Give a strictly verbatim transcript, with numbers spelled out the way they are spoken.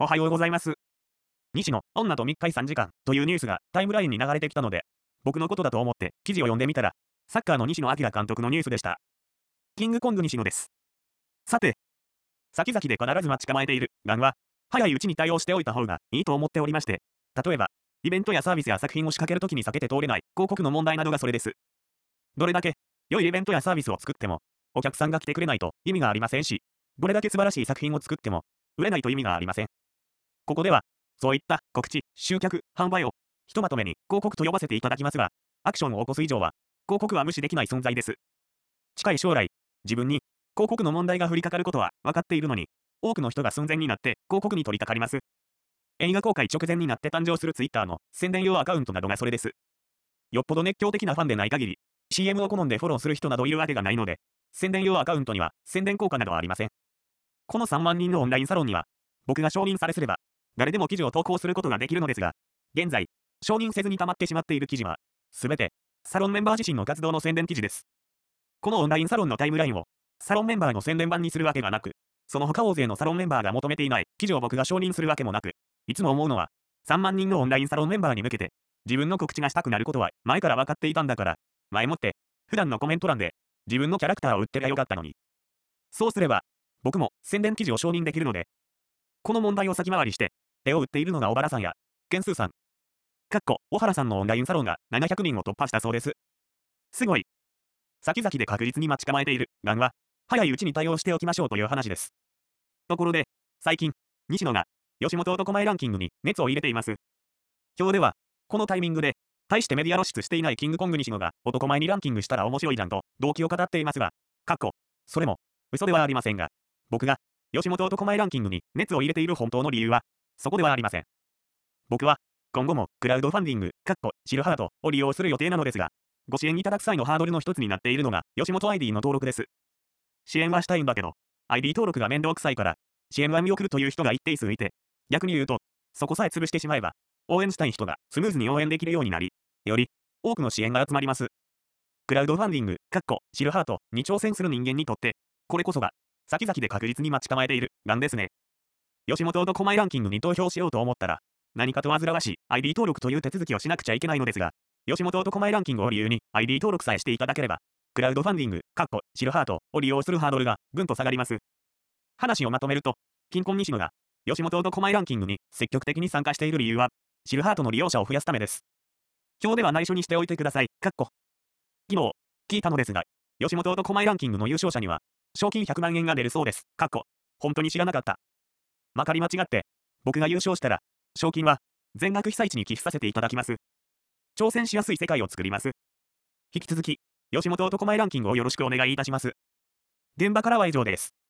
おはようございます。西野、女と密会さんじかんというニュースがタイムラインに流れてきたので、僕のことだと思って記事を読んでみたら、サッカーの西野彰監督のニュースでした。キングコング西野です。さて、先々で必ず待ち構えているがんは、早いうちに対応しておいた方がいいと思っておりまして、例えば、イベントやサービスや作品を仕掛けるときに避けて通れない広告の問題などがそれです。どれだけ良いイベントやサービスを作っても、お客さんが来てくれないと意味がありませんし、どれだけ素晴らしい作品を作っても、売れないと意味がありません。ここでは、そういった告知、集客、販売を、ひとまとめに広告と呼ばせていただきますが、アクションを起こす以上は、広告は無視できない存在です。近い将来、自分に広告の問題が降りかかることは分かっているのに、多くの人が寸前になって広告に取り掛かります。映画公開直前になって誕生するツイッターの宣伝用アカウントなどがそれです。よっぽど熱狂的なファンでない限り、シーエム を好んでフォローする人などいるわけがないので、宣伝用アカウントには宣伝効果などはありません。このさんまんにんのオンラインサロンには、僕が承認されすれば、誰でも記事を投稿することができるのですが、現在、承認せずに溜まってしまっている記事は、すべて、サロンメンバー自身の活動の宣伝記事です。このオンラインサロンのタイムラインを、サロンメンバーの宣伝版にするわけがなく、その他大勢のサロンメンバーが求めていない記事を僕が承認するわけもなく、いつも思うのは、さんまんにんのオンラインサロンメンバーに向けて、自分の告知がしたくなることは前から分かっていたんだから、前もって、普段のコメント欄で、自分のキャラクターを売ってりゃよかったのに。そうすれば、僕も宣伝記事を承認できるので、この問題を先回りして、手を打っているのが小原さんや、ケンスーさん、かっこ、小原さんのオンラインサロンがななひゃくにんを突破したそうです。すごい。先々で確実に待ち構えている、がんは、早いうちに対応しておきましょうという話です。ところで、最近、西野が、吉本男前ランキングに熱を入れています。表では、このタイミングで、大してメディア露出していないキングコング西野が男前にランキングしたら面白いじゃんと動機を語っていますが、かっこ、それも、嘘ではありませんが、僕が、吉本男前ランキングに熱を入れている本当の理由は、そこではありません。僕は、今後もクラウドファンディング、かっこシルハートを利用する予定なのですが、ご支援いただく際のハードルの一つになっているのが、吉本 アイディー の登録です。支援はしたいんだけど、アイディー 登録が面倒くさいから、支援は見送るという人が一定数いて、逆に言うと、そこさえ潰してしまえば、応援したい人がスムーズに応援できるようになり、より多くの支援が集まります。クラウドファンディング、かっこシルハートに挑戦する人間にとって、これこそが、先々で確実に待ち構えている、がんですね。吉本男前ランキングに投票しようと思ったら、何かと煩わしい アイディー 登録という手続きをしなくちゃいけないのですが、吉本男前ランキングを理由に アイディー 登録さえしていただければ、クラウドファンディング、かっこシルハートを利用するハードルがぐんと下がります。話をまとめると、金婚西野が吉本男前ランキングに積極的に参加している理由は、シルハートの利用者を増やすためです。表では内緒にしておいてください。かっこ昨日、聞いたのですが、吉本男前ランキングの優勝者には、賞金ひゃくまんえんが出るそうです。かっこ本当に知らなかった。まかり間違って、僕が優勝したら、賞金は全額被災地に寄付させていただきます。挑戦しやすい世界を作ります。引き続き、吉本男前ランキングをよろしくお願いいたします。現場からは以上です。